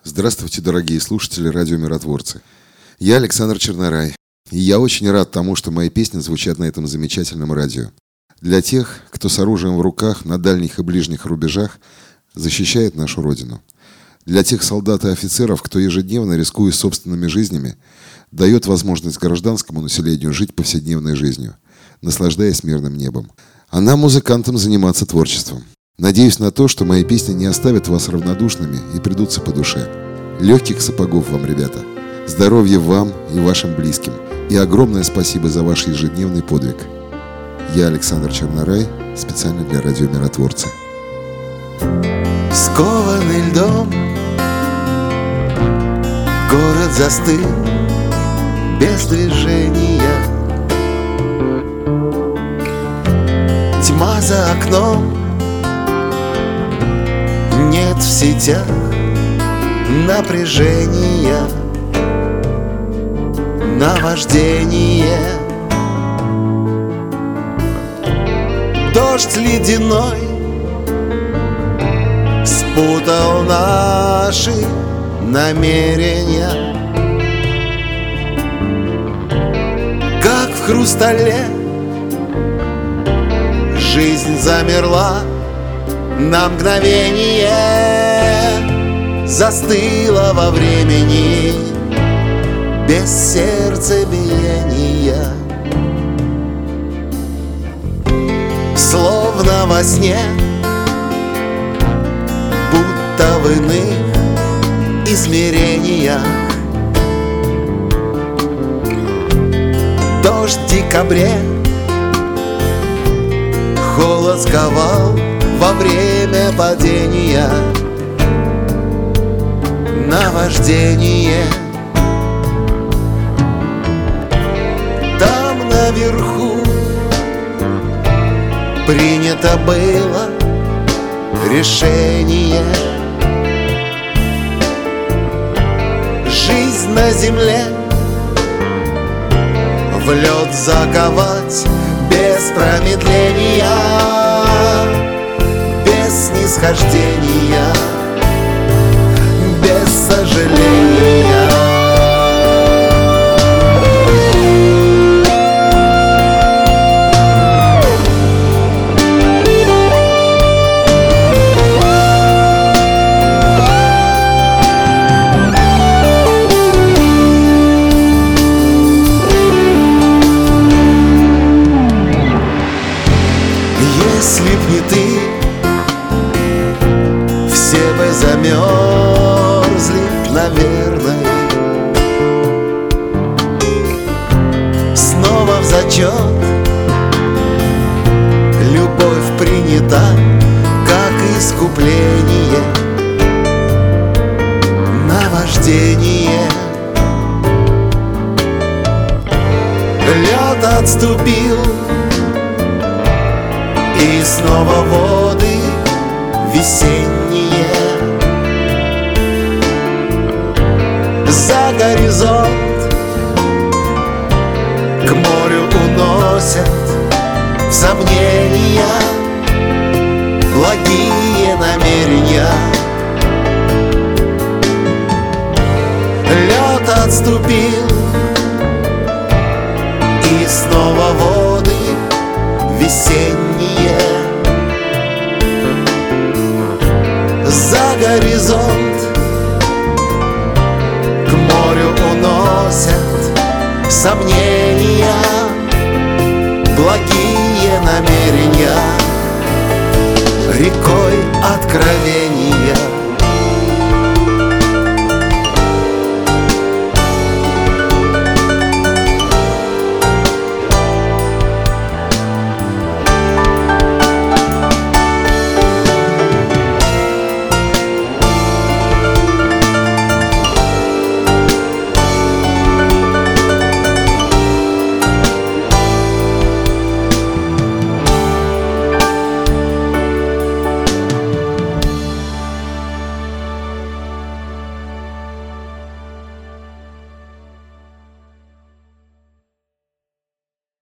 Здравствуйте, дорогие слушатели радиомиротворцы. Я Александр Чернорай, и я очень рад тому, что мои песни звучат на этом замечательном радио. Для тех, кто с оружием в руках на дальних и ближних рубежах защищает нашу Родину. Для тех солдат и офицеров, кто ежедневно, рискуя собственными жизнями, дает возможность гражданскому населению жить повседневной жизнью, наслаждаясь мирным небом. А нам, музыкантам, заниматься творчеством. Надеюсь на то, что мои песни не оставят вас равнодушными и придутся по душе. Легких сапогов вам, ребята. Здоровья вам и вашим близким. И огромное спасибо за ваш ежедневный подвиг. Я Александр Чернорай, специально для радиомиротворца. Скованный льдом, город застыл без движения. Тьма за окном, нет в сетях напряжения, наваждение. Дождь ледяной спутал наши намерения, как в хрустале жизнь замерла на мгновение, застыла во времени без сердцебиения. Словно во сне, будто в иных измерениях, дождь в декабре холод сковал во время падения, наваждение. Там наверху принято было решение жизнь на земле в лед заковать без промедления, без снисхождения, без сожаления. Если б не ты, все бы замерзли, наверное. Снова в зачет любовь принята, как искупление, наваждение. Лед отступил, и снова воды весенние. За горизонт к морю уносят сомнения, благие намерения. Лед отступил, и снова воды весенние. За горизонт к морю уносят сомнения, благие намерения, рекой откровения.